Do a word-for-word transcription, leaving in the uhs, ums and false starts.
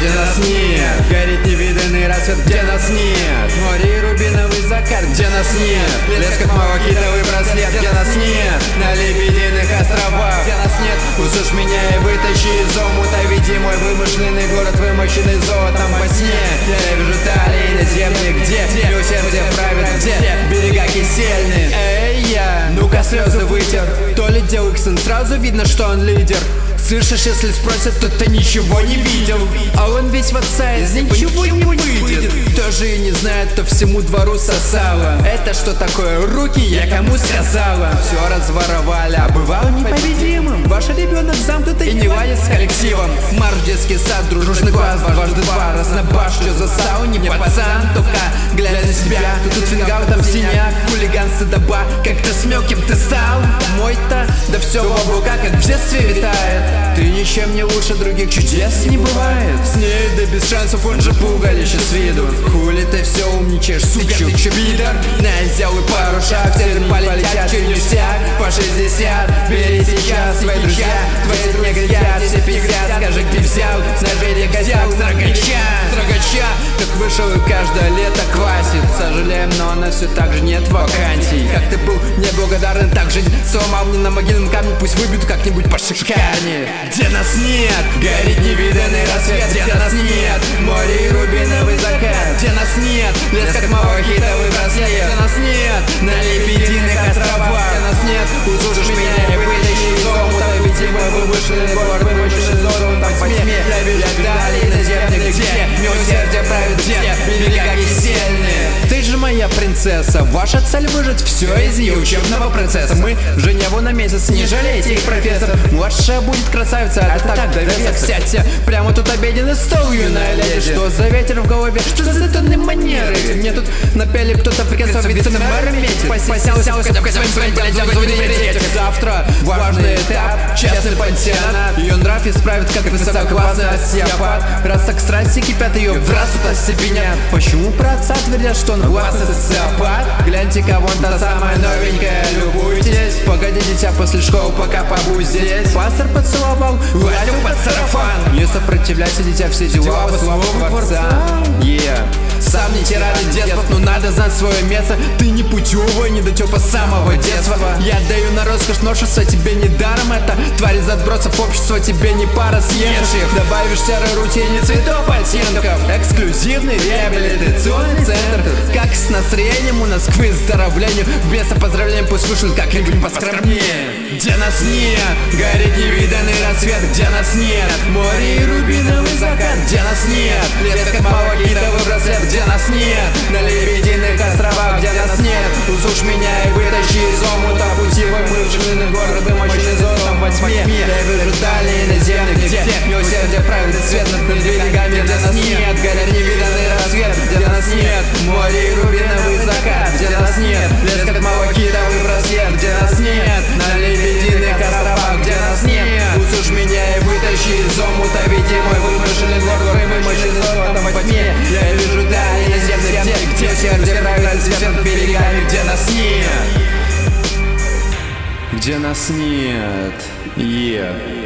где нас нет. Горит невиданный рассвет, где нас нет. Море и рубиновый закат, где нас нет. Лес как мавахитовый браслет, где нас нет. На лебединых островах, где нас нет. Услышь меня и вытащи из омута. Веди мой вымышленный город, вымощенный золотом во сне. Я вижу талии наземные, где милосердие правит, где берега кисельные. Эй, я, ну-ка слезы вытер. То ли дело Иксон, сразу видно, что он лидер. Слышишь, если спросят, то ты ничего не видел. А он весь в отца, из ничего не выйдет. Кто же и не знает, то всему двору сосало. Это что такое? Руки я кому сказала. Все разворовали, а бывал непобедимым. Ваш ребенок замкнутый и не ладит с коллективом. Марш, детский сад, дружный класс, дважды два. Раз на башню засал, не пацан, только глядя на себя. Тут фингал, там синяк, хулиганство доба. Как ты смел, кем ты стал? Мой-то, да все в облака, как в детстве витает. Ты ничем не лучше других, чудес не бывает. С ней да без шансов, он же пугалище с виду. Хули ты все умничаешь, сучок, пидор. На, сделай пару шаг, теперь полетят челюстях. По шестьдесят, бери сейчас, свои друзья, твои не грязят, все пиздят. Скажи, где взял, нажили козяк, строгача, строгача. Как вышел и каждое лето квасит. Сожалеем, но у нас все так же нет вакансий. Как ты был неблагодарен, так жизнь сломал мне на могильном камне. Пусть выбьют как-нибудь пошикарнее. Где нас нет, горит невиданный рассвет, где нас нет. Море и рубиновый закат, где нас нет. Лес как мавахитовый браслет, где нас нет. На лебединых островах, где нас нет. Услышишь меня и вытащи из омута. Веди мой вымышленный город, вымышленный золотом во тьме. Я вижу далее наземных, где милосердие правит, где берега кисельные. Ты же моя принцесса, ваша цель выжить все из ее учебного процесса. Мы в Женеву на месяц, не жалейте их, профессор. Младшая будет красавица, а ты так довеса. Сядьте, прямо тут обеденный стол, юная леди. Что за ветер в голове, что за тонны манеры? Мне тут напели кто-то африканцев вице-мэром метит. Посялся, завтра важный этап, частный пансионат. Ее нрав исправит, как высококлассный остеопат. Раз так страсти кипят, ее в раз остепенят. Почему про отца твердят, что он властный социопат? Гляньте-ка, вон та самая новенькая, любуйтесь. Погоди, дитя, после школы пока побудь здесь. Пастор поцеловал, гладил под сарафан. Не сопротивляйся, дитя, все дела по слову Творца. Yeah. Сам не тирады деспот, но надо знать свое место. Ты не путевый, не дотёпа самого детства. Я даю на роскошь новшества, тебе не даром это. Тварь из отбросов общества, тебе не пара, съешь их. Добавишь серой рутине цветов оттенков. Эксклюзивный реабилитационный центр. Как с настроением у нас к выздоровлению. Вместо поздравления пусть вышлют как-нибудь поскромнее. Где нас нет, горит невиданный рассвет, где нас нет. Море и рубиновый закат, где нас нет. Лес как мавахитовый браслет, где нас нет. На лебединых островах, где нас нет. Услышь меня и вытащи из омута. Пути вымышленный город, вымощенный золотом во тьме. Я вижу далее наземных, где милосердие правит цвет над берегами, где нас нет. Горит невиданный рассвет, где нас нет. Море и рубиновый закат, где нас нет. Лес как мавахитовый браслет, где нас нет. На лебединых островах, где нас нет. Услышь меня и вытащи из омута. Веди мой вымышленный город, вымощенный золотом во тьме. Я вижу далее наземных, где где сердце правит цвет над берегами, где нас нет. Где нас нет. Yeah.